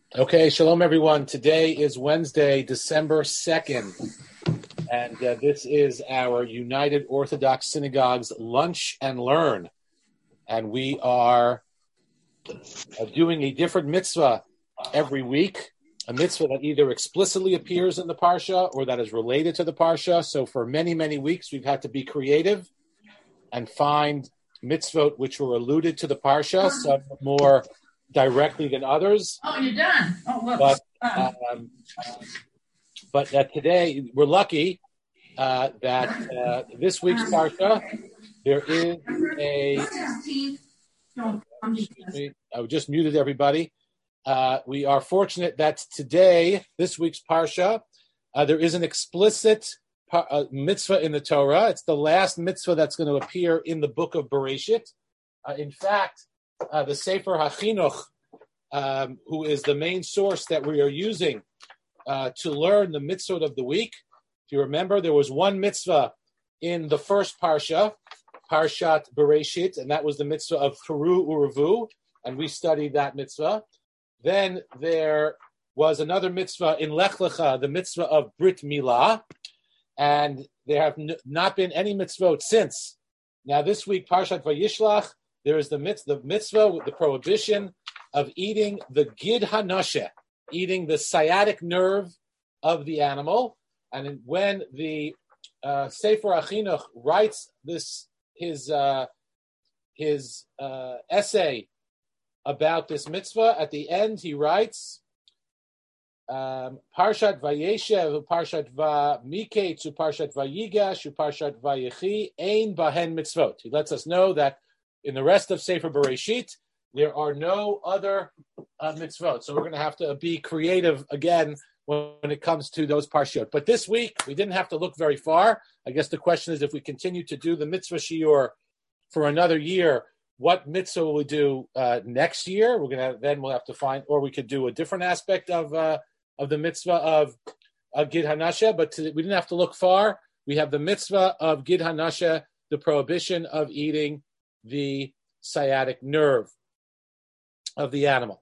Okay, shalom everyone. Today is Wednesday, December 2nd, and this is our United Orthodox Synagogue's Lunch and Learn. And we are doing a different mitzvah every week, a mitzvah that either explicitly appears in the Parsha or that is related to the Parsha. So for many, many weeks, we've had to be creative and find mitzvot which were alluded to the Parsha, some more directly than others. Oh, you're done. Oh, but today we're lucky that this week's Parsha, there is I just muted everybody. We are fortunate that today, this week's Parsha, there is an explicit mitzvah in the Torah. It's the last mitzvah that's going to appear in the book of Bereshit. In fact, the Sefer HaChinuch, who is the main source that we are using to learn the mitzvot of the week. If you remember, there was one mitzvah in the first Parsha, Parshat Bereshit, and that was the mitzvah of Cheru Urevu, and we studied that mitzvah. Then there was another mitzvah in Lech Lecha, the mitzvah of Brit Milah, and there have not been any mitzvot since. Now this week, Parshat Vayishlach, there is the mitzvah with the prohibition of eating the Gid HaNasheh, eating the sciatic nerve of the animal. And when the Sefer HaChinuch writes his essay about this mitzvah, at the end he writes, Parshat Vayeshev, Parshat Vamiketz, Parshat Vayigash, Parshat Vayechi, Ein Bahen Mitzvot. He lets us know that in the rest of Sefer Bereshit, there are no other mitzvot. So we're going to have to be creative again when it comes to those parshot. But this week, we didn't have to look very far. I guess the question is, if we continue to do the mitzvah shiur for another year, what mitzvah will we do next year? We'll have to find, or we could do a different aspect of the mitzvah of Gid HaNasheh. But we didn't have to look far. We have the mitzvah of Gid HaNasheh, the prohibition of eating the sciatic nerve of the animal.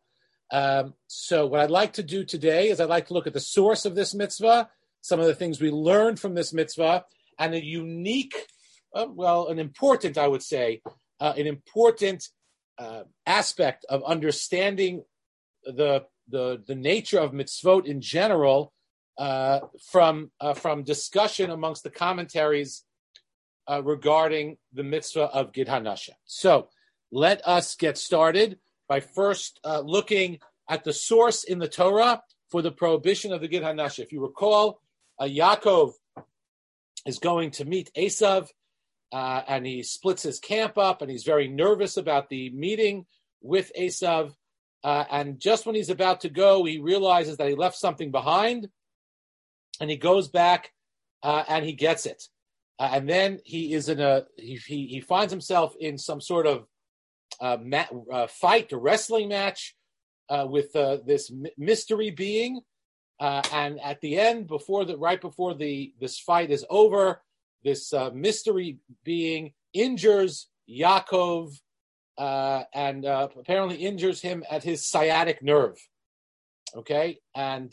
So what I'd like to do today is I'd like to look at the source of this mitzvah, some of the things we learned from this mitzvah, and a unique, an important, I would say, an important aspect of understanding the nature of mitzvot in general from discussion amongst the commentaries regarding the mitzvah of Gid HaNasheh. So let us get started by first looking at the source in the Torah for the prohibition of the Gid HaNasheh. If you recall, Yaakov is going to meet Esav, and he splits his camp up, and he's very nervous about the meeting with Esav. And just when he's about to go, he realizes that he left something behind, and he goes back and he gets it. And then he is he finds himself in some sort of fight, a wrestling match with this mystery being, and at the end, right before this fight is over, this mystery being injures Yaakov and apparently injures him at his sciatic nerve. Okay, and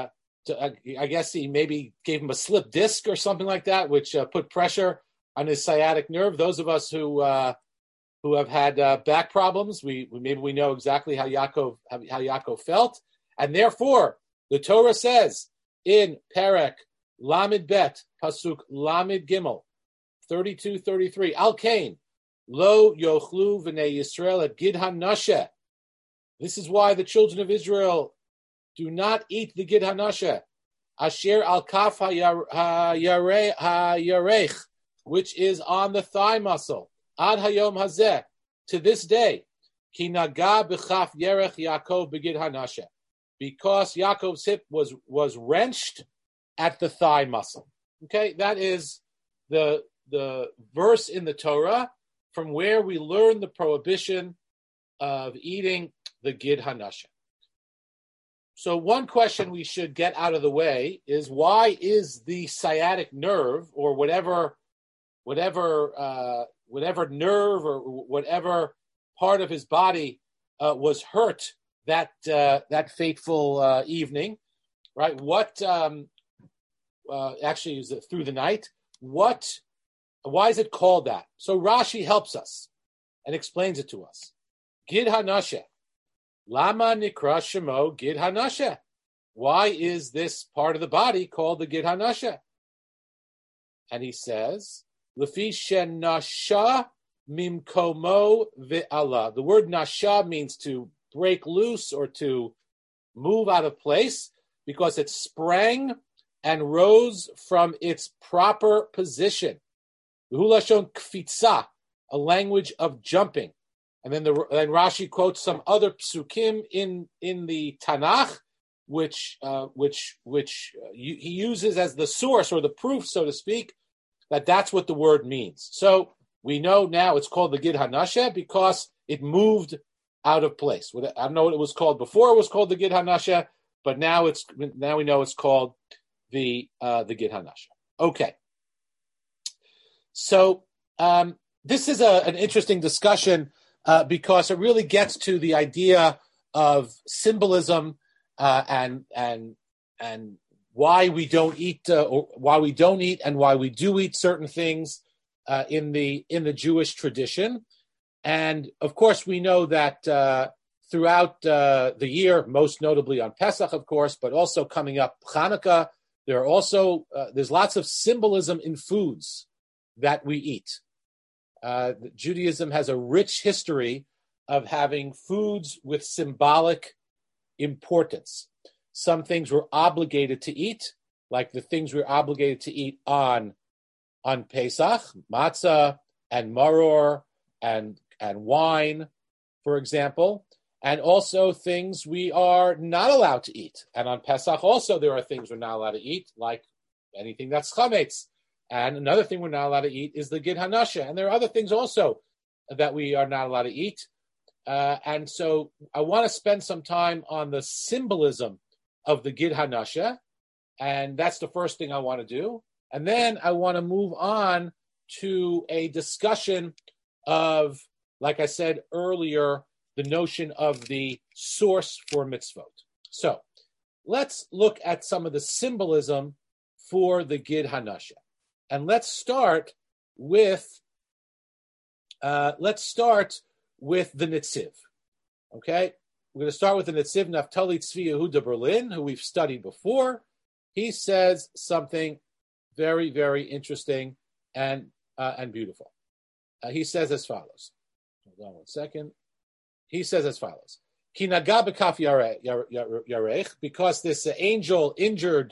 I guess he maybe gave him a slip disc or something like that, which put pressure on his sciatic nerve. Those of us who have had back problems, we know exactly how Yaakov felt, and therefore the Torah says in Perek Lamed Bet Pasuk Lamed Gimel 32-33 Al Kain Lo Yochlu V'nei Yisrael et Gid HaNasheh. This is why the children of Israel do not eat the Gid HaNasheh. Asher al kaf hayarech, which is on the thigh muscle. Ad hayom hazeh, to this day, ki naga b'chaf yerech Yaakov b'Gid HaNasheh, because Yaakov's hip was wrenched at the thigh muscle. Okay, that is the verse in the Torah from where we learn the prohibition of eating the Gid HaNasheh. So one question we should get out of the way is, why is the sciatic nerve, or whatever nerve or whatever part of his body was hurt that fateful evening, right? What actually is it through the night? Why is it called that? So Rashi helps us and explains it to us. Gid Hanasheh. Lama Nikra Shemo Gid Hanasheh. Why is this part of the body called the Gid Hanasheh? And he says, Lefi Shenasha Mimkomo Ve'ala. The word Nasha means to break loose or to move out of place because it sprang and rose from its proper position. Hulashon Kfitza, a language of jumping. And then Rashi quotes some other psukim in the Tanakh, which he uses as the source or the proof, so to speak, that that's what the word means. So we know now it's called the Gid Hanasheh because it moved out of place. I don't know what it was called before. It was called the Gid Hanasheh, but now we know it's called the Gid Hanasheh. Okay. So this is an interesting discussion because it really gets to the idea of symbolism and why we don't eat, or why we don't eat, and why we do eat certain things in the Jewish tradition. And of course, we know that throughout the year, most notably on Pesach, of course, but also coming up Hanukkah, there's lots of symbolism in foods that we eat. Judaism has a rich history of having foods with symbolic importance. Some things we're obligated to eat, like the things we're obligated to eat on Pesach, matzah and maror and wine, for example, and also things we are not allowed to eat. And on Pesach also there are things we're not allowed to eat, like anything that's chametz. And another thing we're not allowed to eat is the Gid Hanasheh. And there are other things also that we are not allowed to eat. And so I want to spend some time on the symbolism of the Gid Hanasheh. And that's the first thing I want to do. And then I want to move on to a discussion of, like I said earlier, the notion of the source for mitzvot. So let's look at some of the symbolism for the Gid Hanasheh. And let's start with the Nitziv. Okay, we're going to start with the Nitziv Naftali Tzvi Yehuda Berlin, who we've studied before. He says something very, very interesting and beautiful. He says as follows. Hold on one second. He says as follows: Ki naga b'kaf yarech, because this angel injured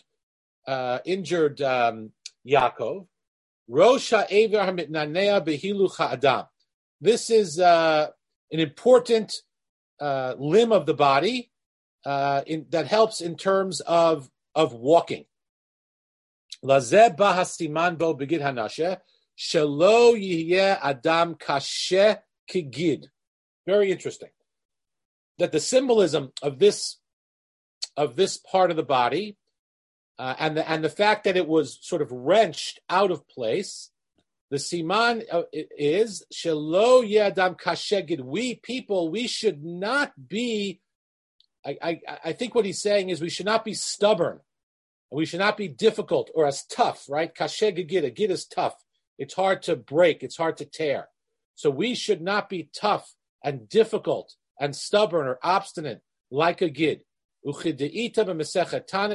Yaakov. Rosh ha'ever hamitnanea behiluch ha'adam. This is an important limb of the body that helps in terms of walking. Lazeh bahasiman bo begid hanasheh shelo yihyeh adam kasheh kigid. Very interesting. That the symbolism of this part of the body. And the fact that it was sort of wrenched out of place, the siman is shelo yadam kashegid. We people, we should not be. I think what he's saying is we should not be stubborn, we should not be difficult or as tough. Right? Kashegid, a gid is tough. It's hard to break. It's hard to tear. So we should not be tough and difficult and stubborn or obstinate like a gid. We should be soft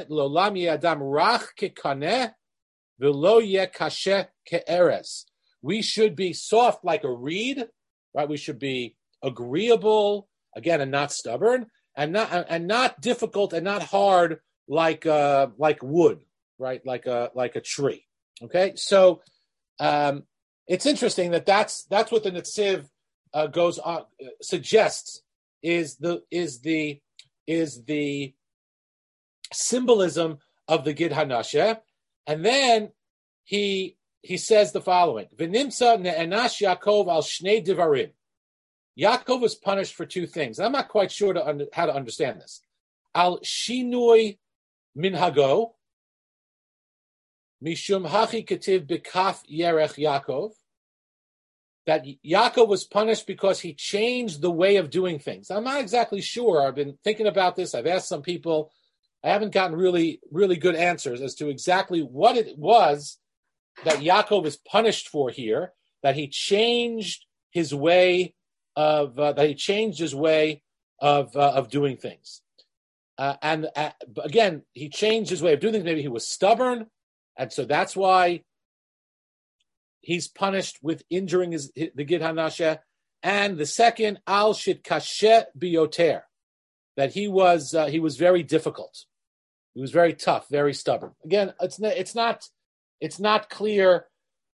like a reed, right? We should be agreeable, again, and not stubborn, and not difficult and not hard like wood, right? Like a tree. Okay, so it's interesting that's what the Netziv goes on suggests is the symbolism of the Gid Hanasheh. And then he says the following: V'nimtza ne'enash Yaakov al shnei divarim. Yaakov was punished for two things. I'm not quite sure how to understand this. Al shinui minhago, mishum hachi ketiv b'kaf yerech Yaakov, that Yaakov was punished because he changed the way of doing things. I'm not exactly sure. I've been thinking about this. I've asked some people. I haven't gotten really, really good answers as to exactly what it was that Yaakov was punished for here, that he changed his way of doing things. And again, he changed his way of doing things. Maybe he was stubborn, and so that's why he's punished with injuring the Gid Hanashe. And the second, al shit kashe biyoter, that he was very difficult. He was very tough, very stubborn. Again, it's not clear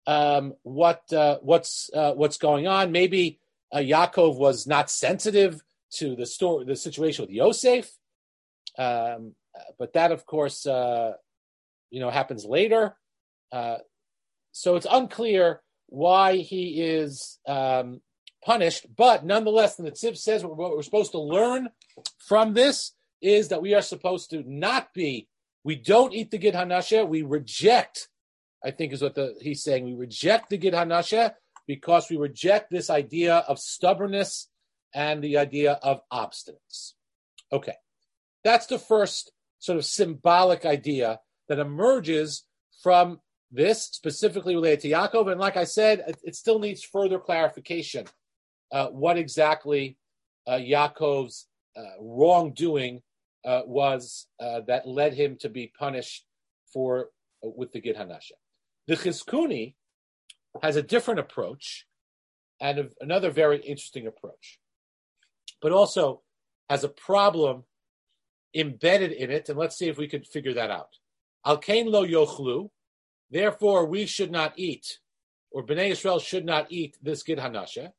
what's going on. Maybe Yaakov was not sensitive to the situation with Yosef, but that, of course, happens later. So it's unclear why he is punished, but nonetheless, the Netziv says what we're supposed to learn from this is that we are supposed to we don't eat the Gid Hanashe, we reject, I think is what he's saying, we reject the Gid Hanashe because we reject this idea of stubbornness and the idea of obstinance. Okay, that's the first sort of symbolic idea that emerges from this, specifically related to Yaakov. And like I said, it still needs further clarification what exactly Yaakov's wrongdoing was that led him to be punished with the Gid Hanashe. The Chizkuni has a different approach and another very interesting approach, but also has a problem embedded in it, and let's see if we could figure that out. Al kain lo yochlu, therefore we should not eat, or Bnei Yisrael should not eat this Gid Hanashe.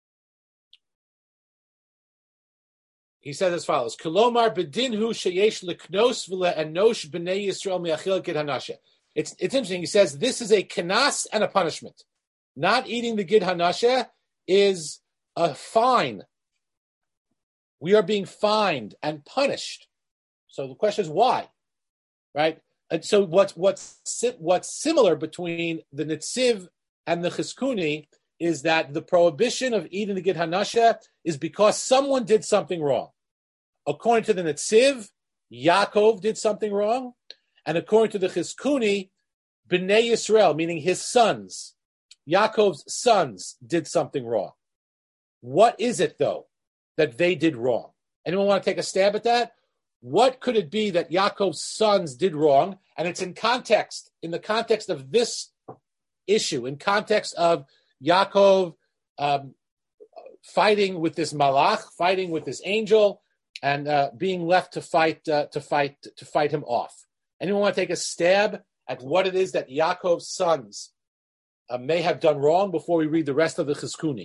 He says as follows: Kolomar bedinhu sheyesh leknos v'le'enosh Bnei Yisrael mi'achil Gid Hanashe. It's interesting. He says this is a kenas and a punishment. Not eating the Gid Hanashe is a fine. We are being fined and punished. So the question is why, right? And so what's similar between the Netziv and the Chizkuni is that the prohibition of eating the Gid Hanashe is because someone did something wrong. According to the Netziv, Yaakov did something wrong, and according to the Chizkuni, Bnei Yisrael, meaning his sons, Yaakov's sons, did something wrong. What is it, though, that they did wrong? Anyone want to take a stab at that? What could it be that Yaakov's sons did wrong? And it's in the context of this issue, in context of Yaakov fighting with this malach, fighting with this angel, and being left to fight him off. Anyone want to take a stab at what it is that Yaakov's sons may have done wrong before we read the rest of the Chizkuni?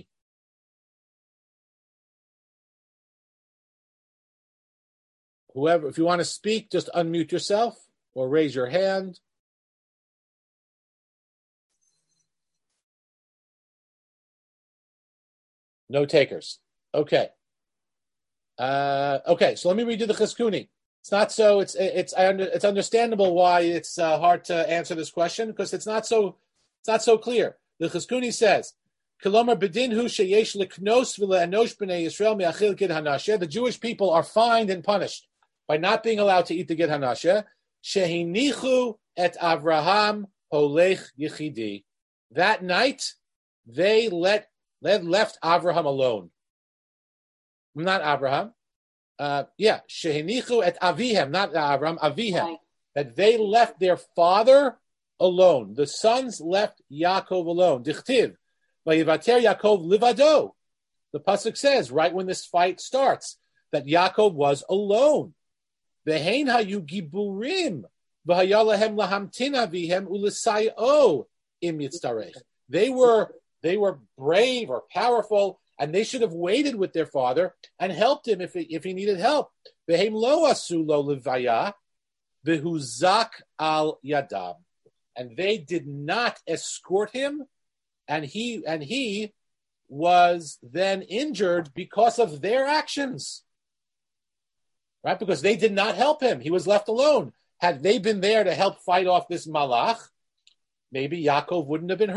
Whoever, if you want to speak, just unmute yourself or raise your hand. No takers. Okay. Okay. So let me read you the Chizkuni. It's not so. It's understandable why it's hard to answer this question because it's not so clear. The Chizkuni says, "Kolomar bedinhu sheyesh leknos v'le'enosh b'nei Yisrael mi'achil Gid Hanashe." The Jewish people are fined and punished by not being allowed to eat the Gid Hanashe. Shehinichu et Avraham holech yichidi. That night, they left Avraham alone. Not Abraham. Shehinichu et Avihem, not Avraham, Avihem. Right. That they left their father alone. The sons left Yaakov alone. Dichtiv, vayivater Yaakov livado. The pasuk says, right when this fight starts, that Yaakov was alone. Vehein hayu giburim v'haya lahem lahamtin avihem u'lesayo im yitztarech. They were brave or powerful, and they should have waited with their father and helped him if he needed help. Veheim lo asu lo levaya v'huzak al yadam, and they did not escort him, and he was then injured because of their actions. Right? Because they did not help him. He was left alone. Had they been there to help fight off this malach, maybe Yaakov wouldn't have been hurt.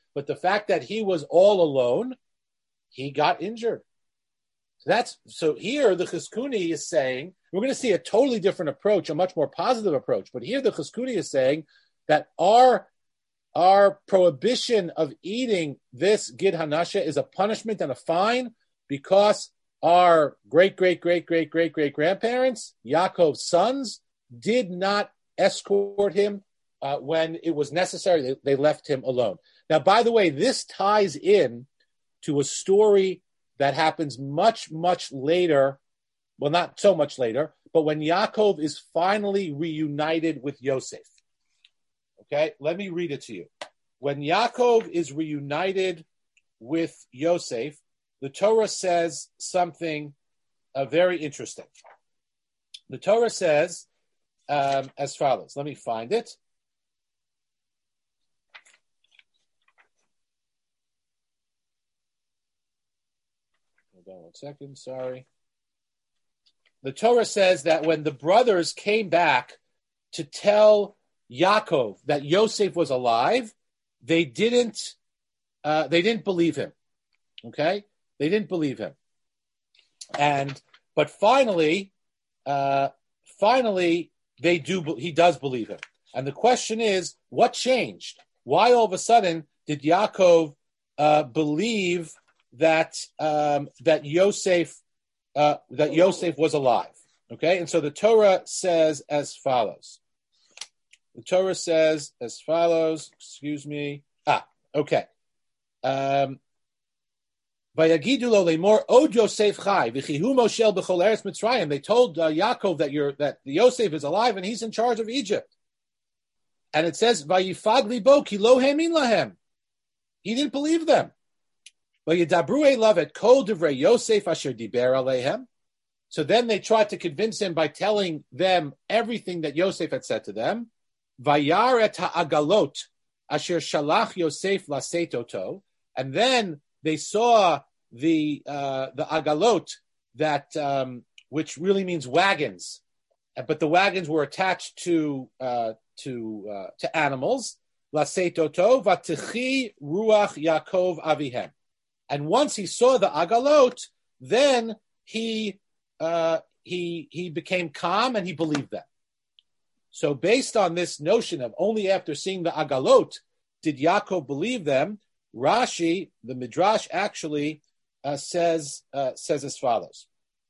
but the fact that he was all alone, he got injured. So here the Chizkuni is saying, we're going to see a totally different approach, a much more positive approach. But here the Chizkuni is saying that our prohibition of eating this Gid Hanasha is a punishment and a fine because our great-great-great-great-great-great-grandparents, Yaakov's sons, did not escort him when it was necessary. They left him alone. Now, by the way, this ties in to a story that happens much, much later. Well, not so much later, but when Yaakov is finally reunited with Yosef. Okay, let me read it to you. When Yaakov is reunited with Yosef, the Torah says something very interesting. The Torah says as follows. Let me find it. Hold on 1 second, sorry. The Torah says that when the brothers came back to tell Yaakov that Yosef was alive, they didn't believe him. Okay? They didn't believe him. But finally, he does believe him. And the question is, what changed? Why all of a sudden did Yaakov believe that Yosef was alive? Okay, and so the Torah says as follows. The Torah says as follows. Excuse me. Okay. Vayagidu lo lemor od Yosef chai v'chihu moshel b'chol eretz Mitzrayim. They told Yaakov that Yosef is alive and he's in charge of Egypt. And it says vayifag libo ki lo hemin lahem. He didn't believe them. Vayidabru elav et kol divrei Yosef asher diber aleihem. So then they tried to convince him by telling them everything that Yosef had said to them. Vayar et ha'agalot asher shalach Yosef laset oto. And then they saw the agalot that which really means wagons, but the wagons were attached to animals. Lasetoto vatichi ruach Yaakov avihem. And once he saw the agalot, then he became calm and he believed them. So based on this notion of only after seeing the agalot did Yaakov believe them, Rashi, the Midrash, actually says as follows.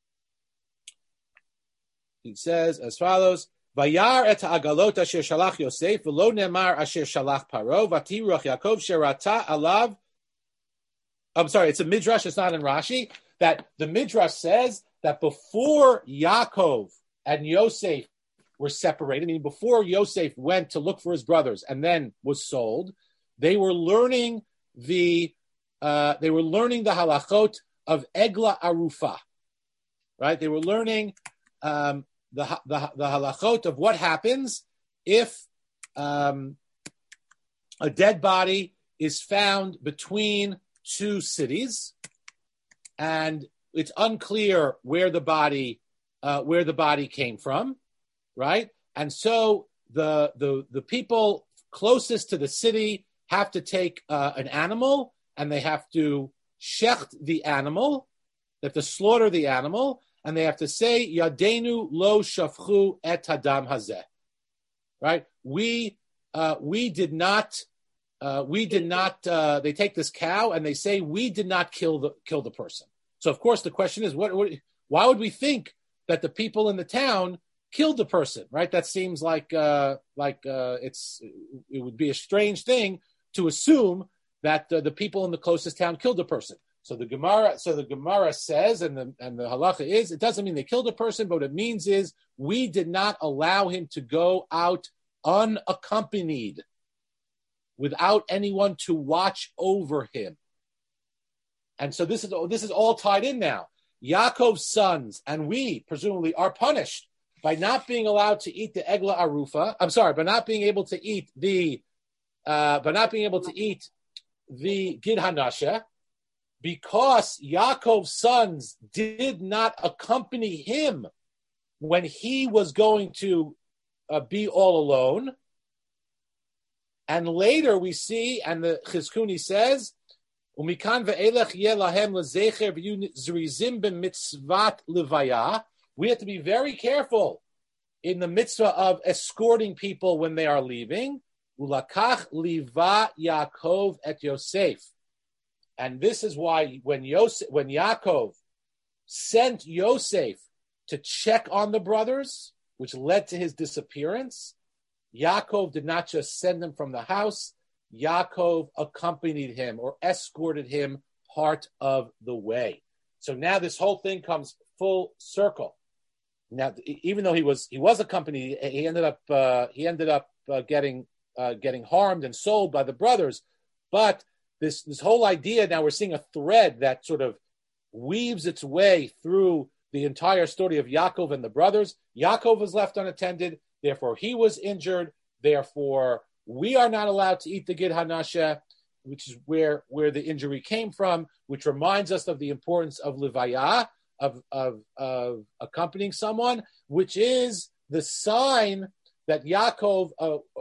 He says as follows: Vayar et ha'agalot asher shalach Yosef v'lo nemar asher shalach Paro v'tiruach Yaakov sherata alav. I'm sorry, it's a Midrash. It's not in Rashi. That the Midrash says that before Yaakov and Yosef were separated, meaning before Yosef went to look for his brothers and then was sold, they were learning the halachot of Egla Arufa, right? They were learning the halachot of what happens if a dead body is found between two cities, and it's unclear where the body came from, right? And so the people closest to the city have to take an animal, and they have to shecht the animal, they have to slaughter the animal, and they have to say, Yadenu lo shafchu et hadam hazeh. Right? We did not, they take this cow and they say, we did not kill the person. So of course the question is, why would we think that the people in the town killed the person, right? That seems like it would be a strange thing to assume that the people in the closest town killed the person. So the Gemara says, and the halacha is, it doesn't mean they killed a person, but what it means is we did not allow him to go out unaccompanied, without anyone to watch over him. And so this is all tied in now. Yaakov's sons and we presumably are punished by not being allowed to eat the Egla Arufa. I'm sorry, by not being able to eat the Gid Hanasha, because Yaakov's sons did not accompany him when he was going to be all alone. And later we see, and the Chizkuni says, "Umikan ve'elech yeh lahem lezecher v'yu zrizim b'mitzvat levaya." We have to be very careful in the mitzvah of escorting people when they are leaving. Ulakach liva Yaakov et Yosef. And this is why when Yaakov sent Yosef to check on the brothers, which led to his disappearance, Yaakov did not just send him from the house. Yaakov accompanied him or escorted him part of the way. So now this whole thing comes full circle. Now, even though he was accompanied, he ended up getting harmed and sold by the brothers. But this whole idea, now we're seeing a thread that sort of weaves its way through the entire story of Yaakov and the brothers. Yaakov was left unattended, therefore he was injured, therefore we are not allowed to eat the Gid Hanasheh, which is where the injury came from, which reminds us of the importance of Levaya, of accompanying someone, which is the sign that Yaakov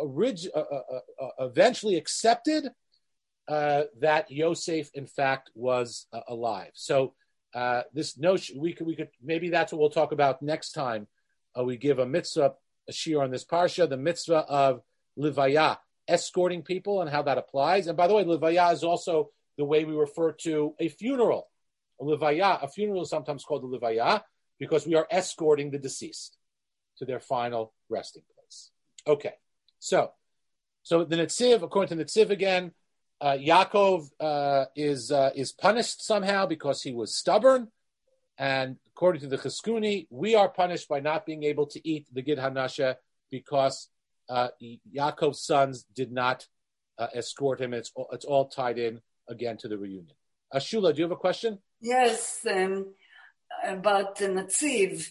eventually accepted that Yosef, in fact, was alive. So this notion, we could maybe that's what we'll talk about next time. We give a mitzvah, a shiur on this parsha, the mitzvah of Levaya, escorting people and how that applies. And by the way, Levaya is also the way we refer to a funeral. A funeral is sometimes called a Levaya because we are escorting the deceased to their final resting place. Okay, so the Netziv, according to Netziv again, Yaakov is punished somehow because he was stubborn, and according to the Chizkuni, we are punished by not being able to eat the Gid Hanasheh because Yaakov's sons did not escort him. It's all tied in again to the reunion. Shula, do you have a question? Yes, about the Netziv.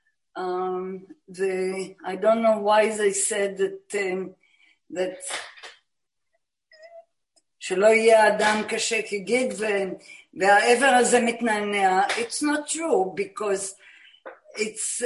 I don't know why they said that שלא יהיה אדם קשה כגיד והעבר הזה מתנענע. It's not true because it's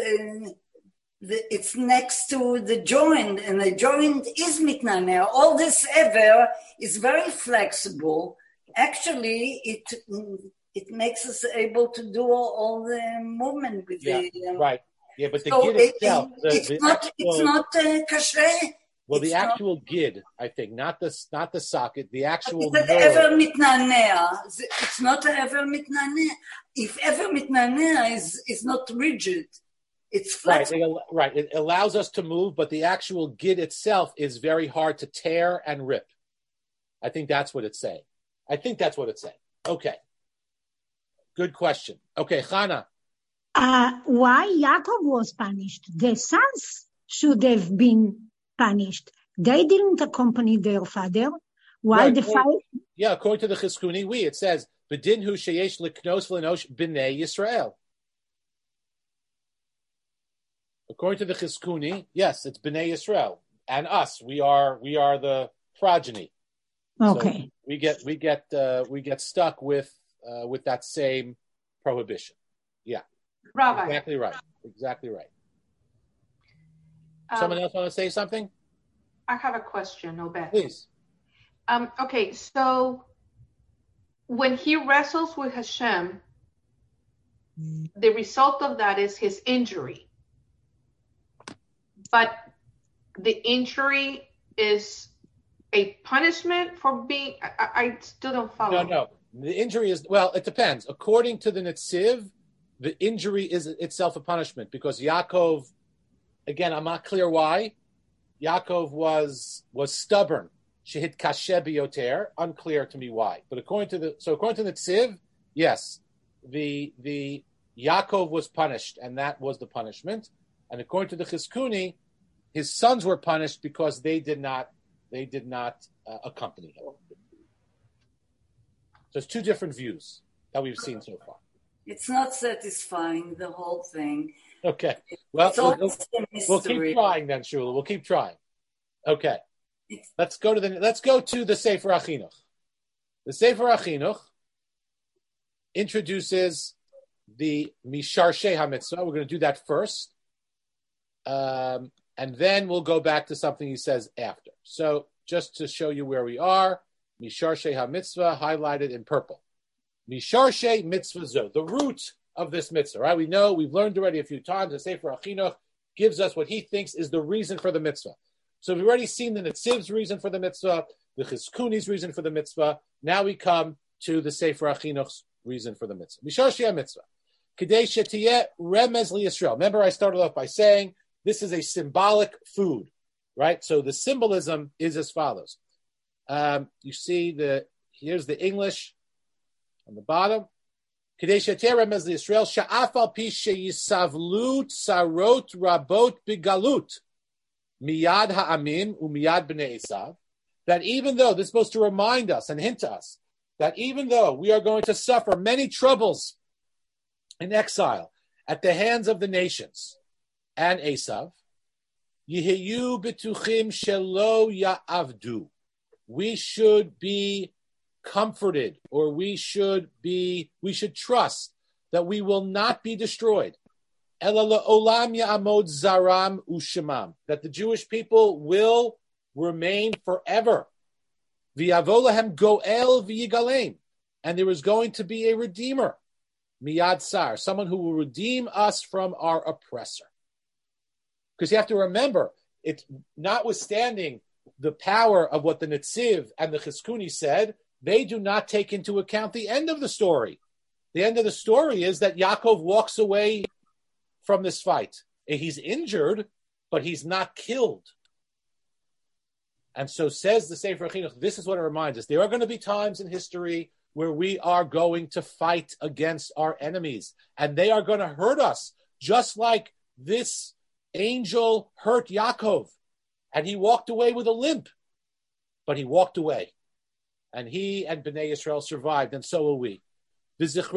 next to the joint and the joint is מתנענע. All this ever is very flexible. Actually, it makes us able to do all the movement with the right. Yeah, but the gid itself, it's not kashreh. Well, the actual gid, I think, not the socket, the actual nerve. ever mitnanea. It's not ever mitnanea. If ever mitnanea is not rigid, it's flexible. Right. It allows us to move, but the actual gid itself is very hard to tear and rip. I think that's what it's saying. Okay. Good question. Okay, Chana. Why Yaakov was punished? The sons should have been punished. They didn't accompany their father. Why right. the father? Yeah, according to the Chizkuni, it says, "B'din hu sheyesh liknos v'lenosh b'nei Yisrael." According to the Chizkuni, yes, it's b'nei Yisrael and us. We are the progeny. Okay. So we get stuck with that same prohibition. Yeah. Rabbi. Exactly right. Someone else want to say something? I have a question, Obed. Please. Okay, so when he wrestles with Hashem, the result of that is his injury. But the injury is a punishment for being... I still don't follow. No. The injury is... Well, it depends. According to the Netziv, the injury is itself a punishment because Yaakov... Again, I'm not clear why. Yaakov was stubborn. Shehit kashe biyoter. Unclear to me why. But according to the Tziv, yes, the Yaakov was punished, and that was the punishment. And according to the Chizkuni, his sons were punished because they did not accompany him. So it's two different views that we've seen so far. It's not satisfying, the whole thing. Okay. Well, we'll keep trying then, Shula. We'll keep trying. Okay. Let's go to the Sefer HaChinuch. The Sefer HaChinuch introduces the Misharshei HaMitzvah. We're going to do that first. And then we'll go back to something he says after. So just to show you where we are. Misharshe ha-mitzvah, highlighted in purple. Misharshe mitzvah zo, the root of this mitzvah, right? We know, we've learned already a few times, the Sefer HaChinuch gives us what he thinks is the reason for the mitzvah. So we've already seen the Netziv's reason for the mitzvah, the Chizkuni's reason for the mitzvah. Now we come to the Sefer HaChinuch's reason for the mitzvah. Misharshe ha-mitzvah. Kadei shetiyeh remez liYisrael. Remember, I started off by saying this is a symbolic food, right? So the symbolism is as follows. You see here's the English on the bottom. Kadei shetiyeh remez liYisrael sha'af al pi sheyisavlu tzarot rabot bigalut miyad ha'amim umiyad b'nei Esav. That even though this is supposed to remind us and hint to us that even though we are going to suffer many troubles in exile at the hands of the nations and Esav, Yehiyu betuchim shelo ya'avdu. We should be comforted, or we should trust that we will not be destroyed. Ela le'olam ya'amod zaram u'shemam. That the Jewish people will remain forever. V'yavo lahem goel v'yigalem. And there is going to be a redeemer. Miyad Sar, someone who will redeem us from our oppressor. Because you have to remember, it's notwithstanding the power of what the Netziv and the Chizkuni said, they do not take into account the end of the story. The end of the story is that Yaakov walks away from this fight. He's injured, but he's not killed. And so says the Sefer HaChinuch, this is what it reminds us. There are going to be times in history where we are going to fight against our enemies, and they are going to hurt us, just like this angel hurt Yaakov, and he walked away with a limp, but he walked away, and he and Bnei Yisrael survived, and so will we. And this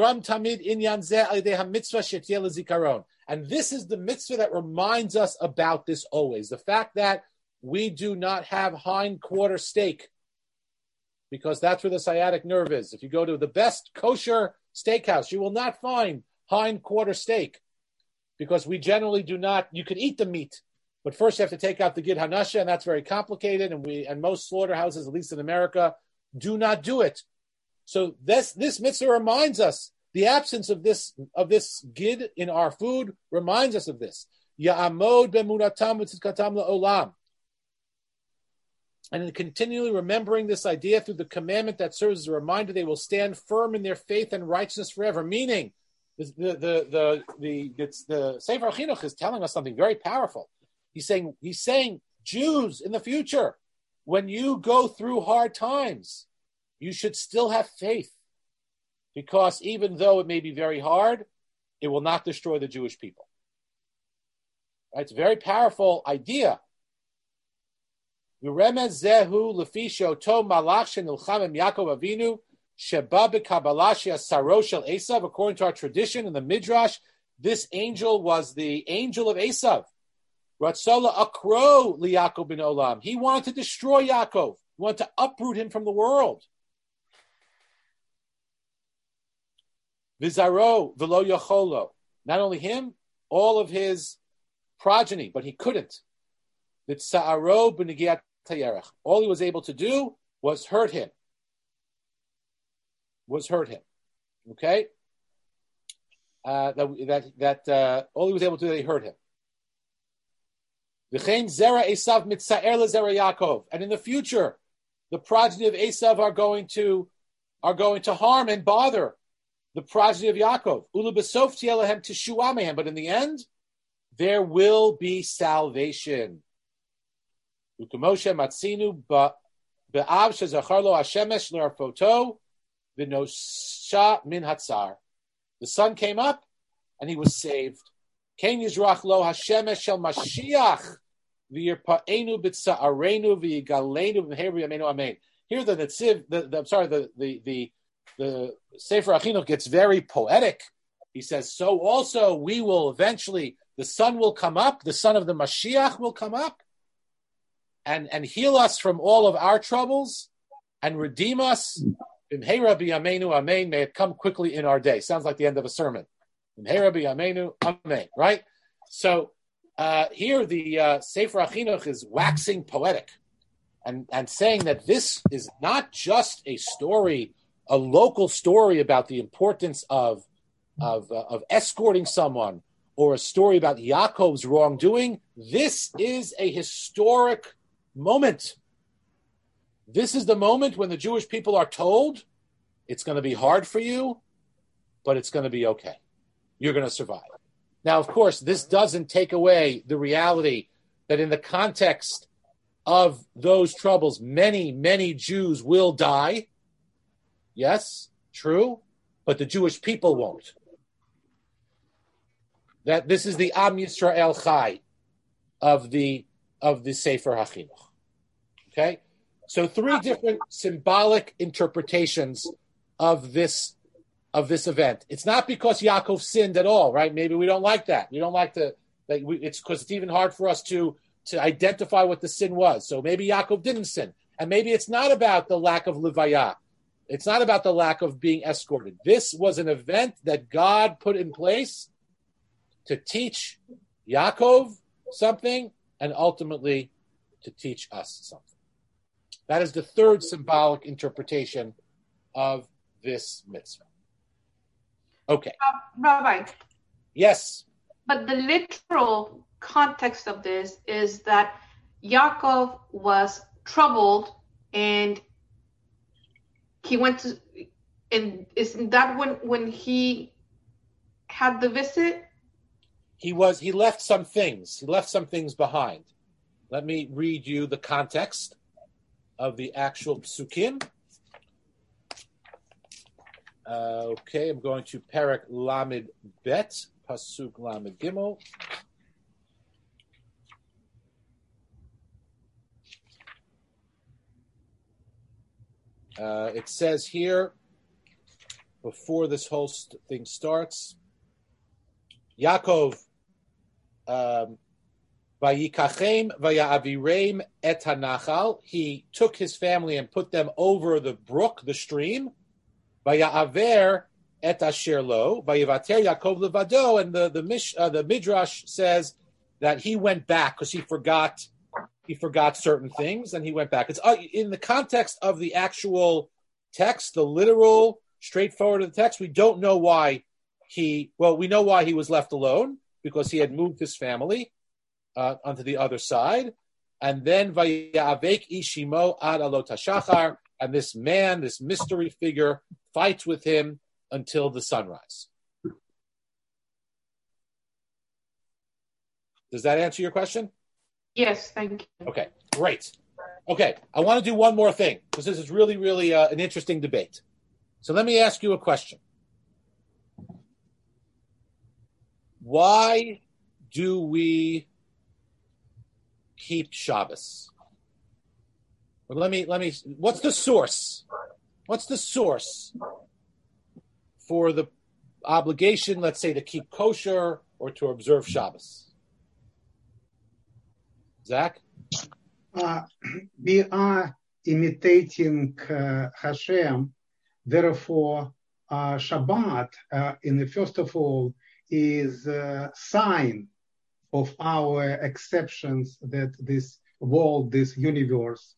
is the mitzvah that reminds us about this always, the fact that we do not have hindquarter steak, because that's where the sciatic nerve is. If you go to the best kosher steakhouse, you will not find hindquarter steak, because we generally do not. You can eat the meat, but first you have to take out the gid hanasha, and that's very complicated. And most slaughterhouses, at least in America, do not do it. So this mitzvah reminds us, the absence of this gid in our food reminds us of this. Ya'amod b'emunatam v'tzidkatam la'olam. And in continually remembering this idea through the commandment that serves as a reminder, they will stand firm in their faith and righteousness forever. Meaning, the Sefer HaChinuch is telling us something very powerful. He's saying, Jews in the future, when you go through hard times, you should still have faith, because even though it may be very hard, it will not destroy the Jewish people. Right? It's a very according to our tradition in the Midrash, this angel was the angel of Esav. Ratzola akro liYaakov bin Olam. He wanted to destroy Yaakov. He wanted to uproot him from the world. Vizaro v'lo yacholo. Not only him, all of his progeny, but he couldn't. V'tza'aro b'negiat tayerech. All he was able to do was hurt him. Okay? All he was able to do, he hurt him. V'chein zera Esav mitza'er le'zera Yaakov. And in the future, the progeny of Esav are going to harm and bother the progeny of Yaakov. Ulu b'sof tiyeh lehem teshuah mehem. But in the end, there will be salvation. U'kemoshe matzinu be'av shezachar lo hashemesh le'arfoto v'nosha min hatzar. The sun came up, and he was saved. Kein yizrach lo hashemesh shel Mashiach v'yirpa'enu b'tza'arenu v'yigalenu v'meher b'yameinu amen. Here the Netziv, the Sefer HaChinuch gets very poetic. He says, so also we will eventually, the sun will come up, the son of the Mashiach will come up and heal us from all of our troubles and redeem us. B'mheira b'yameinu amen. May it come quickly in our day. Sounds like the end of a sermon. B'mheira b'yameinu amen. Right? So here the Sefer HaChinuch is waxing poetic. and saying that this is not just a story, a local story about the importance of escorting someone, or a story about Yaakov's wrongdoing. This is a historic moment. This is the moment when the Jewish people are told, it's going to be hard for you, but it's going to be okay. You're going to survive. Now, of course, this doesn't take away the reality that in the context of those troubles, many, many Jews will die. Yes, true, but the Jewish people won't. That this is the Am Yisrael Chai of the Sefer HaChinuch. Okay? So 3 different symbolic interpretations of this event. It's not because Yaakov sinned at all, right? Maybe we don't like that. We don't like it's because it's even hard for us to identify what the sin was. So maybe Yaakov didn't sin. And maybe it's not about the lack of levaya. It's not about the lack of being escorted. This was an event that God put in place to teach Yaakov something and ultimately to teach us something. That is the 3rd symbolic interpretation of this mitzvah. Okay. Rabbi. Yes. But the literal context of this is that Yaakov was troubled and he went to, and isn't that when he had the visit? He left some things. He left some things behind. Let me read you the context of the actual psukim. Okay, I'm going to Perek Lamed Bet, Pasuk Lamed Gimel. It says here, before this whole thing starts, Yaakov, Vayikachem vaya'avirem et hanachal. He took his family and put them over the brook, the stream. Vaya'aver et asher lo. Vayivater Yaakov levado. And the Midrash says that he went back because he forgot certain things, and he went back. It's in the context of the actual text, the literal, straightforward of the text. We don't know why we know why he was left alone, because he had moved his family onto the other side. And then Vayavek Ishimo ad alot hashachar, and this man, this mystery figure, fights with him until the sunrise. Does that answer your question? Yes, thank you. Okay, great. Okay, I want to do one more thing, because this is really, really an interesting debate. So let me ask you a question. Why do we keep Shabbos? Well, let me. What's the source? What's the source for the obligation, let's say, to keep kosher or to observe Shabbos? Zach? We are imitating Hashem. Therefore, Shabbat, first of all, is a sign of our acceptance that this world, this universe,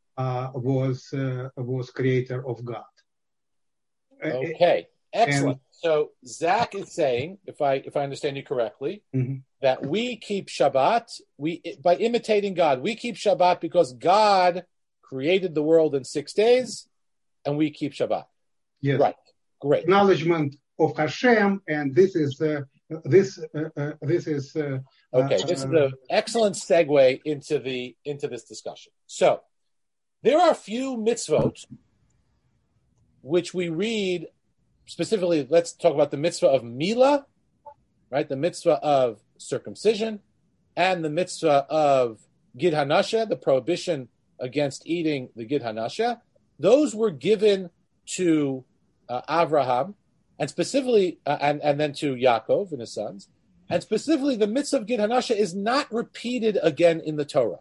was creator of God. Okay, excellent. So Zach is saying, if I understand you correctly, that we keep Shabbat, by imitating God, we keep Shabbat because God created the world in 6 days, and we keep Shabbat. Yes. Right. Great. Acknowledgement of Hashem, and this is okay. This is an excellent segue into this discussion. So there are a few mitzvot which we read specifically. Let's talk about the mitzvah of Milah, right? The mitzvah of circumcision, and the mitzvah of Gid Hanasha, the prohibition against eating the Gid Hanasha. Those were given to Avraham, and specifically, and then to Yaakov and his sons. And specifically, the mitzvah of Gid Hanasha is not repeated again in the Torah.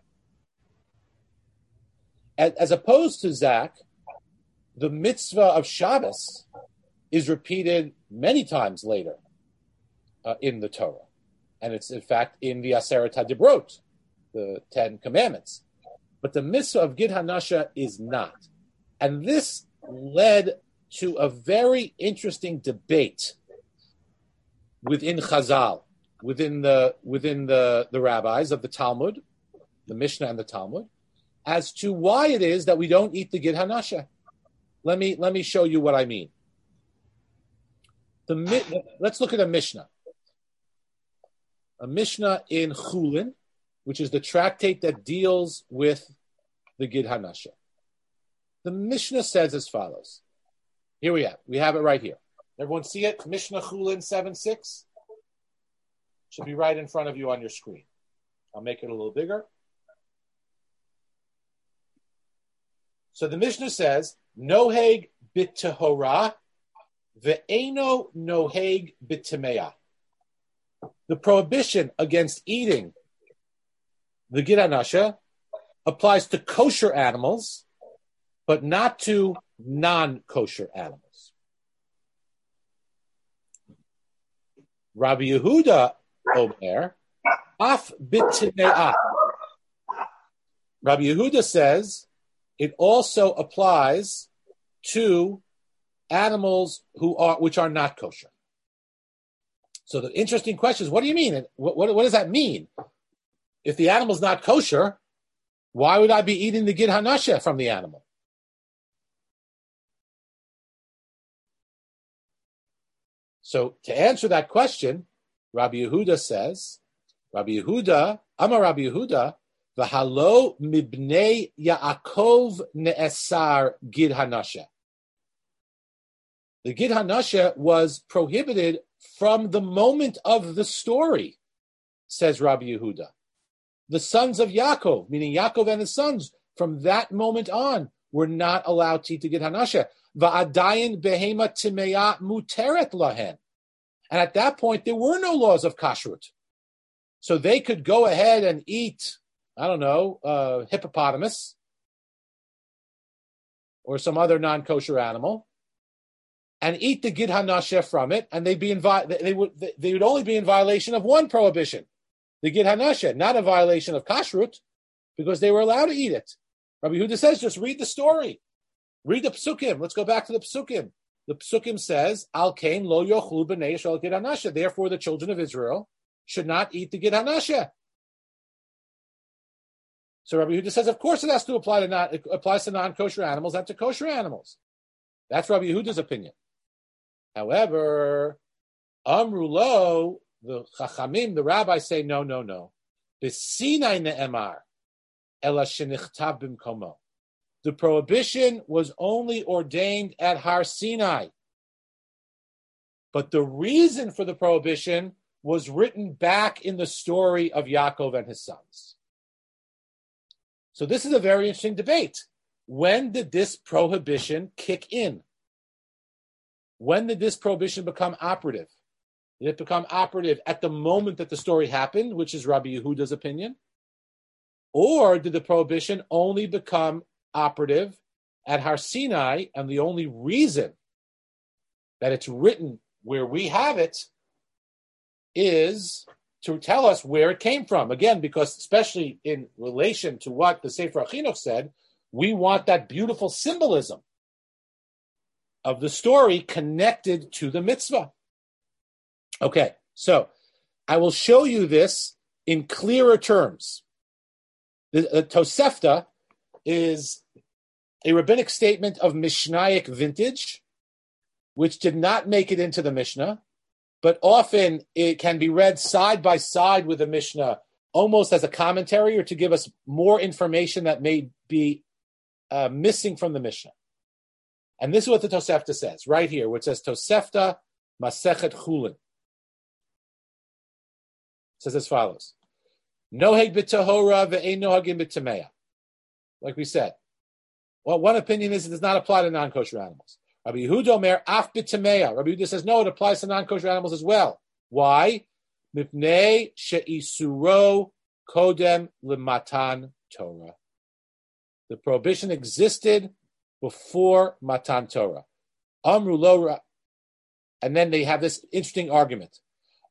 As opposed to Zach, the mitzvah of Shabbos is repeated many times later in the Torah. And it's, in fact, in the Aseret HaDibrot, the 10 Commandments. but the mitzvah of Gid Hanasha is not. And this led to a very interesting debate within Chazal, within the rabbis of the Talmud, the Mishnah and the Talmud, as to why it is that we don't eat the Gid Hanasha. Let me show you what I mean. Let's look at a Mishnah. A Mishnah in Chulin, which is the tractate that deals with the Gid Hanasha. The Mishnah says as follows. Here we have it right here. Everyone see it? Mishnah Chulin 7:6. Should be right in front of you on your screen. I'll make it a little bigger. So the Mishnah says, Noheg b'tehora ve'eno noheg b'temeah. The prohibition against eating the Gid Hanasha applies to kosher animals, but not to non-kosher animals. Rabbi Yehuda Omer, af b'temeah. Rabbi Yehuda says it also applies to animals which are not kosher. So the interesting question is, what do you mean? What does that mean? If the animal's not kosher, why would I be eating the Gid Hanasha from the animal? So to answer that question, Rabbi Yehuda says, Amar Rabbi Yehuda, v'halo mibnei Yaakov ne'esar Gid Hanasha. The Gid Hanasha was prohibited from the moment of the story, says Rabbi Yehuda. The sons of Yaakov, meaning Yaakov and his sons, from that moment on, were not allowed to eat the Gid Hanasha. Va'adayin behema timeya muteret lahen. And at that point, there were no laws of kashrut. So they could go ahead and eat, hippopotamus or some other non-kosher animal and eat the Gid Hanasha from it, and they would only be in violation of one prohibition, the Gid Hanasha, not a violation of kashrut, because they were allowed to eat it. Rabbi Yehuda says, just read the story. Read the Psukim. Let's go back to the Psukim. The Psukim says, Al kain lo yochlu b'nei Yisrael Gid Hanasha. Therefore, the children of Israel should not eat the Gid Hanasha. So Rabbi Yehuda says, of course it has to apply it applies to non-kosher animals and to kosher animals. That's Rabbi Yehuda's opinion. However, Amru lo, the Chachamim, the rabbis say, no. B'sinai ne'emar, ela shenichtav b'mkomo. The prohibition was only ordained at Har Sinai. But the reason for the prohibition was written back in the story of Yaakov and his sons. So this is a very interesting debate. When did this prohibition kick in? When did this prohibition become operative? Did it become operative at the moment that the story happened, which is Rabbi Yehuda's opinion? Or did the prohibition only become operative at Har Sinai, and the only reason that it's written where we have it is to tell us where it came from? Again, because especially in relation to what the Sefer HaChinuch said, we want that beautiful symbolism of the story connected to the mitzvah. Okay, so I will show you this in clearer terms. The Tosefta is a rabbinic statement of Mishnaic vintage, which did not make it into the Mishnah, but often it can be read side by side with the Mishnah, almost as a commentary or to give us more information that may be missing from the Mishnah. And this is what the Tosefta says, right here, where it says Tosefta Masechet Chulin. It says as follows. Noheg b'tahora ve'ein nohagim b'tameah. Like we said. Well, one opinion is it does not apply to non-kosher animals. Rabbi Yehuda Omer af b'tameah. Rabbi Yehuda says, no, it applies to non-kosher animals as well. Why? Mipnei she'isuro kodem l'matan Torah. The prohibition existed before Matan Torah. Amru lo, and then they have this interesting argument.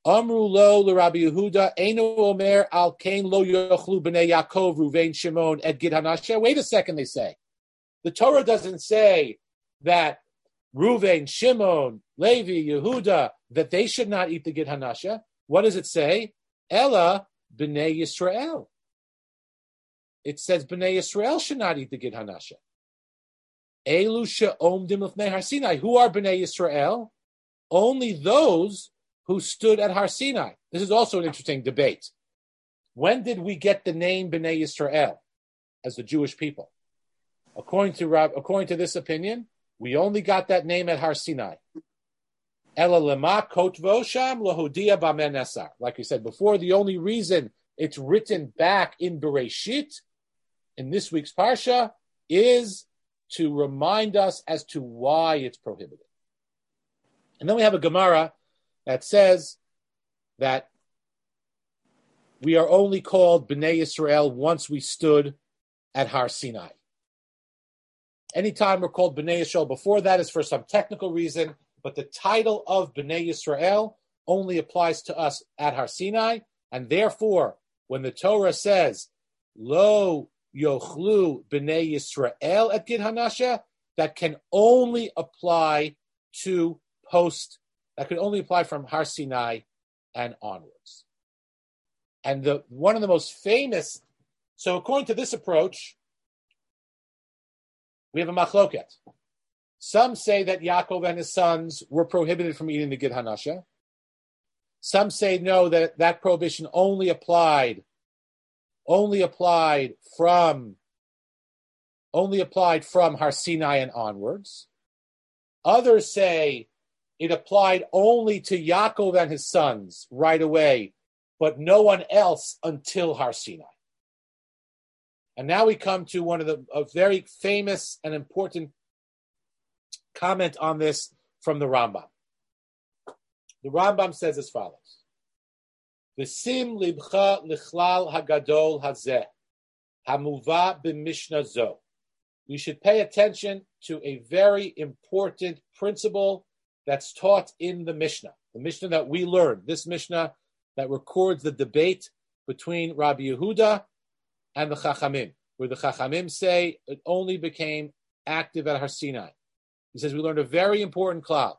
Amru lo l'Rabbi Yehuda, Eino omer al kain lo yochlu b'nei Yaakov, Ruvain, Shimon, et Gid Hanasheh. Wait a second, they say. The Torah doesn't say that Ruvain, Shimon, Levi, Yehuda, that they should not eat the Gid Hanasheh. What does it say? Ella b'nei Yisrael. It says b'nei Yisrael should not eat the Gid Hanasheh. Elu she'omdim l'fnei Har Sinai. Who are b'nei Yisrael? Only those who stood at Har Sinai. This is also an interesting debate. When did we get the name B'nai Yisrael as the Jewish people? According to this opinion, we only got that name at Har Sinai. Ela lema kotvo sham lahodia b'men esar. Like we said before, the only reason it's written back in Bereshit, in this week's Parsha, is to remind us as to why it's prohibited. And then we have a Gemara that says that we are only called B'nai Yisrael once we stood at Har Sinai. Anytime we're called B'nai Yisrael before that is for some technical reason, but the title of B'nai Yisrael only applies to us at Har Sinai, and therefore, when the Torah says, Lo yochlu B'nai Yisrael at Gid Hanasheh, that can only apply to that could only apply from Har Sinai and onwards. And one of the most famous, so according to this approach, we have a machloket. Some say that Yaakov and his sons were prohibited from eating the Gid Hanasheh. Some say no, that prohibition only applied from Har Sinai and onwards. Others say it applied only to Yaakov and his sons right away, but no one else until Har Sinai. And now we come to a very famous and important comment on this from the Rambam. The Rambam says as follows: V'sim libcha lichlal hagadol hazeh hamuva b'mishnah zo. We should pay attention to a very important principle that's taught in the Mishnah that we learned, this Mishnah that records the debate between Rabbi Yehuda and the Chachamim, where the Chachamim say it only became active at Har Sinai. He says we learned a very important klal.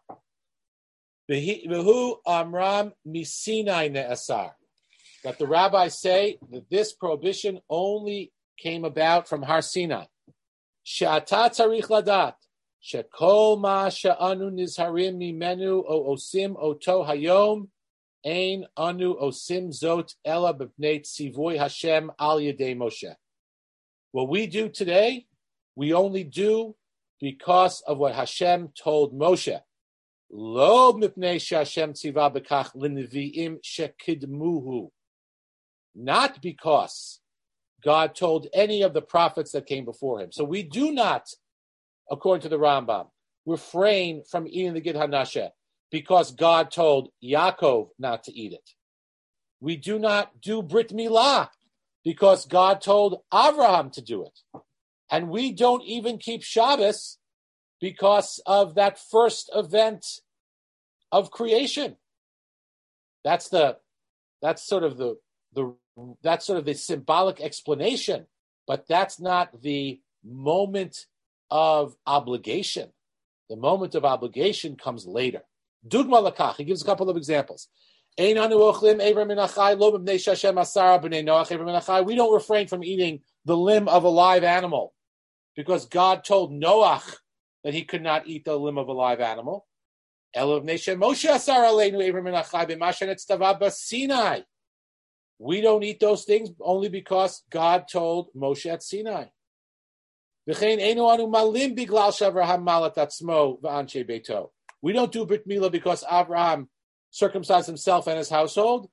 V'hu amram misinai ne'asar. That the rabbis say that this prohibition only came about from Har Sinai. She'ata tzarich ladat. Shekol ma she'anu nizharim mimenu o osim oto hayom ein anu osim zot ela b'pnei tzivoy Hashem al yedei Moshe. What we do today, we only do because of what Hashem told Moshe. Lo mipnei she'Hashem tziva b'kach l'nevi'im shekidmuhu. Not because God told any of the prophets that came before him. So we do not, according to the Rambam, refrain from eating the Gid Hanasheh because God told Yaakov not to eat it. We do not do Brit Milah because God told Avraham to do it. And we don't even keep Shabbos because of that first event of creation. That's sort of the symbolic explanation, but that's not the moment of obligation. The moment of obligation comes later. Dugma lakach, he gives a couple of examples. We don't refrain from eating the limb of a live animal because God told Noach that he could not eat the limb of a live animal. We don't eat those things only because God told Moshe at Sinai. We don't do Brit Milah because Abraham circumcised himself and his household.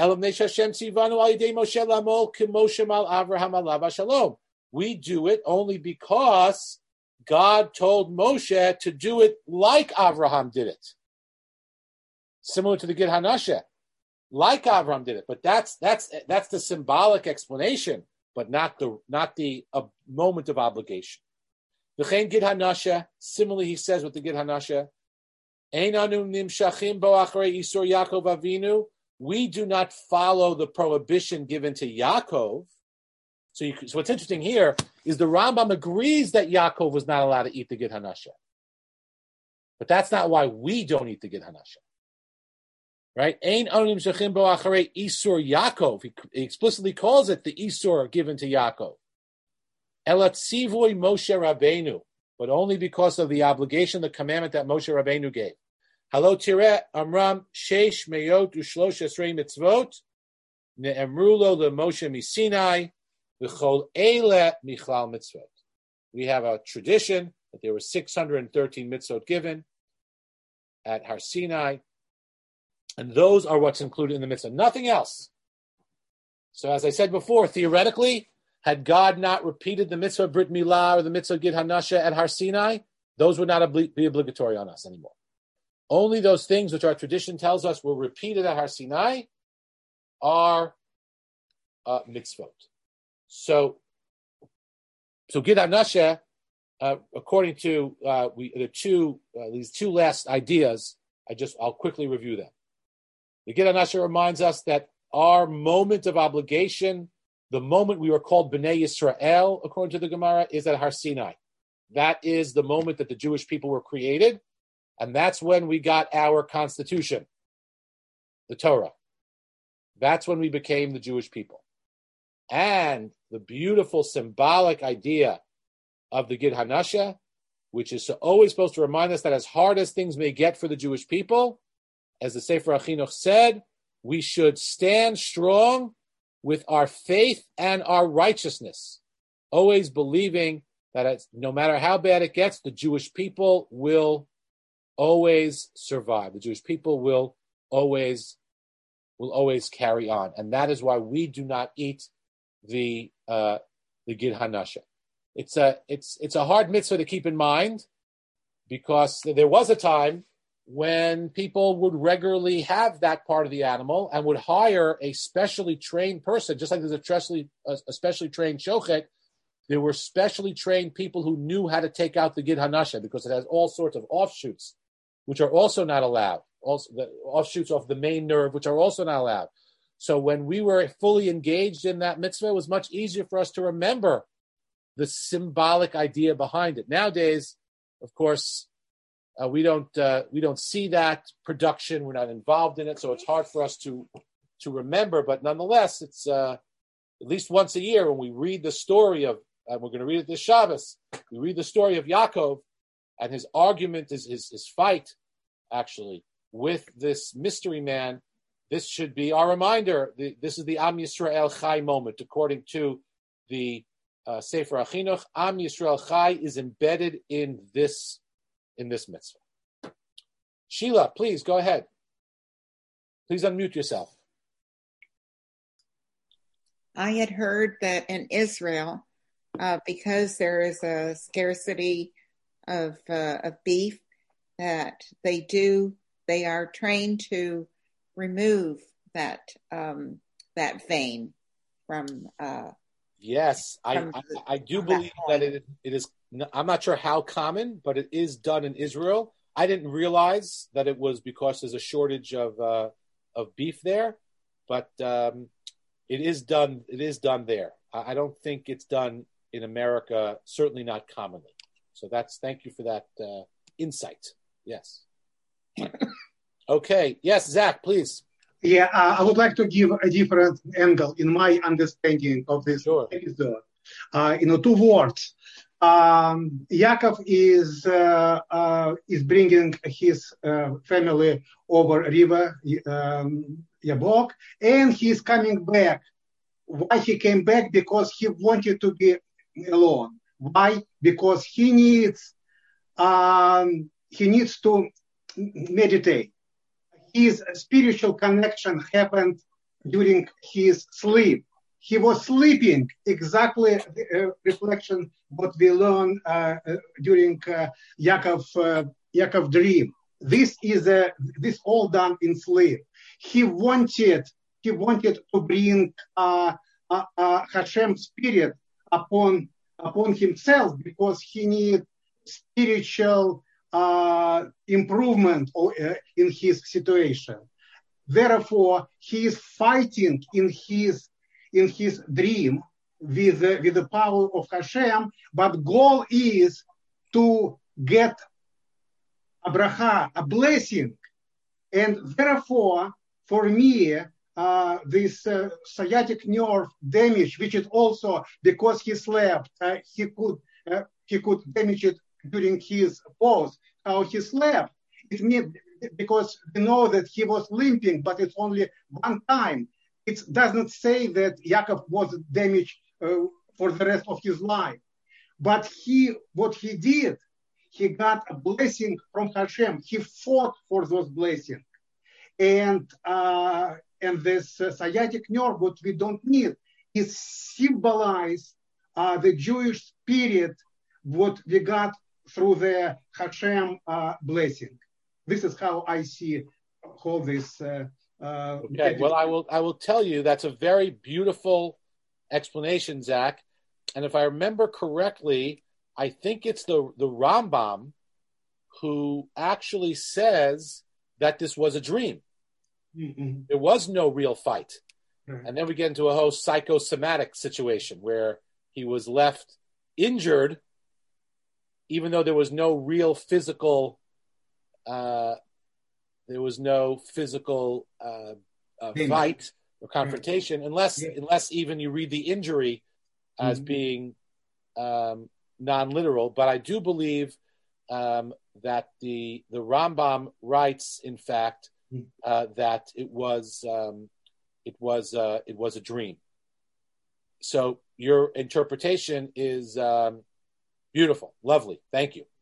We do it only because God told Moshe to do it like Abraham did it. Similar to the Gid Hanasheh. Like Abraham did it, but that's the symbolic explanation, but not the moment of obligation. V'chein Gid Hanasheh. Similarly, he says with the Gid Hanasheh, Ein anu nimshachim bo achrei Isur Yaakov Avinu we do not follow the prohibition given to Yaakov. So what's interesting here is the Rambam agrees that Yaakov was not allowed to eat the Gid Hanasha. But that's not why we don't eat the Gid Hanasha. Right? Ein onim shechim bo acharei Isur Yaakov. He explicitly calls it the Isur given to Yaakov. Ela tzivoy Moshe Rabbeinu. But only because of the obligation, the commandment that Moshe Rabbeinu gave. Halo tireh amram sheish meyot ushlosh esrei mitzvot ne'emru lo leMoshe misinai v'chol eile michlal mitzvot. We have a tradition that there were 613 mitzvot given at Har Sinai, and those are what's included in the mitzvah, nothing else. So as I said before, theoretically, had God not repeated the mitzvah Brit Milah or the mitzvah Gid Hanasha at Har Sinai, those would not be obligatory on us anymore. Only those things which our tradition tells us were repeated at Har Sinai are mitzvot. So Gid Hanasha, according to these two last ideas, I'll quickly review them. The Gid Hanasha reminds us that our moment of obligation, the moment we were called Bnei Yisrael, according to the Gemara, is at Har Sinai. That is the moment that the Jewish people were created, and that's when we got our constitution, the Torah. That's when we became the Jewish people. And the beautiful symbolic idea of the Gid Hanasha, which is always supposed to remind us that as hard as things may get for the Jewish people, as the Sefer HaChinuch said, we should stand strong with our faith and our righteousness, always believing that no matter how bad it gets, the Jewish people will always survive. The Jewish people will always carry on, and that is why we do not eat the Gid Hanasha. It's a hard mitzvah to keep in mind, because there was a time when people would regularly have that part of the animal and would hire a specially trained person, just like there's a specially trained shochet. There were specially trained people who knew how to take out the Gid Hanasha, because it has all sorts of offshoots, which are also not allowed. Also, the offshoots off the main nerve, which are also not allowed. So when we were fully engaged in that mitzvah, it was much easier for us to remember the symbolic idea behind it. Nowadays, of course, we don't see that production. We're not involved in it, so it's hard for us to remember. But nonetheless, it's at least once a year when we read the story of, and we're going to read it this Shabbos, we read the story of Yaakov and his argument, his fight, actually, with this mystery man. This should be our reminder. This is the Am Yisrael Chai moment, according to the Sefer HaChinuch. Am Yisrael Chai is embedded in this mitzvah. Sheila, please go ahead. Please unmute yourself. I had heard that in Israel, because there is a scarcity of beef, that they are trained to remove that vein from. Yes, I do believe that it is. I'm not sure how common, but it is done in Israel. I didn't realize that it was because there's a shortage of beef there, but it is done. It is done there. I don't think it's done in America. Certainly not commonly. So thank you for that insight. Yes. Okay. Yes, Zach, please. Yeah, I would like to give a different angle in my understanding of this episode. 2 words. Yaakov is bringing his family over river Yabok, and he's coming back. Why he came back? Because he wanted to be alone. Why? Because he needs to meditate. His spiritual connection happened during his sleep. He was sleeping, exactly the reflection what we learn during Yaakov dream. This all done in sleep. He wanted to bring Hashem's spirit upon himself, because he needs spiritual improvement in his situation. therefore he is fighting in his dream with the power of Hashem, but goal is to get a bracha, a blessing. And therefore, for me, this sciatic nerve damage, which is also because he slept, he could damage it during his pause, how he slept. It means because we know that he was limping, but it's only one time. It does not say that Yaakov was damaged for the rest of his life. But what he did, he got a blessing from Hashem. He fought for those blessings. And this sciatic nerve, what we don't need, is symbolize the Jewish spirit, what we got through the Hashem blessing. This is how I see all this. Okay. Well, I will tell you that's a very beautiful explanation, Zach. And if I remember correctly, I think it's the Rambam who actually says that this was a dream. Mm-hmm. There was no real fight. Mm-hmm. And then we get into a whole psychosomatic situation where he was left injured, even though there was no real physical fight or confrontation, unless even you read the injury as being non-literal. But I do believe that the Rambam writes, in fact, that it was a dream. So your interpretation is beautiful, lovely. Thank you.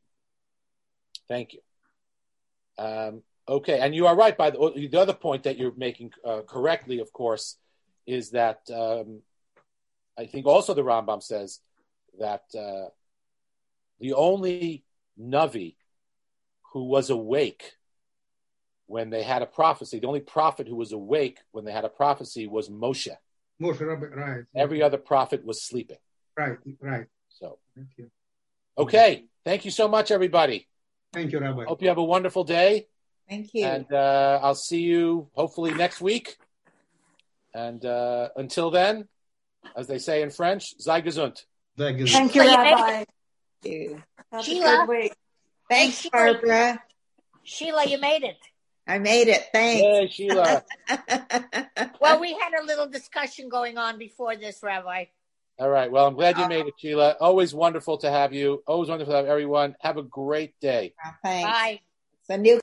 Okay, and you are right. By the other point that you're making correctly, of course, is that I think also the Rambam says that the only Navi who was awake when they had a prophecy, the only prophet who was awake when they had a prophecy was Moshe. Right. Every other prophet was sleeping. Right. So, thank you. Okay, thank you so much, everybody. Thank you, Rabbi. Hope you have a wonderful day. Thank you. And I'll see you hopefully next week. And until then, as they say in French, sei gesund. Thank you, Rabbi. Sheila. Thanks, Barbara. Sheila, you made it. I made it. Thanks. Hey, Sheila. Well, we had a little discussion going on before this, Rabbi. All right. Well, I'm glad you made it, Sheila. Always wonderful to have you. Always wonderful to have everyone. Have a great day. Thanks. Bye. It's a new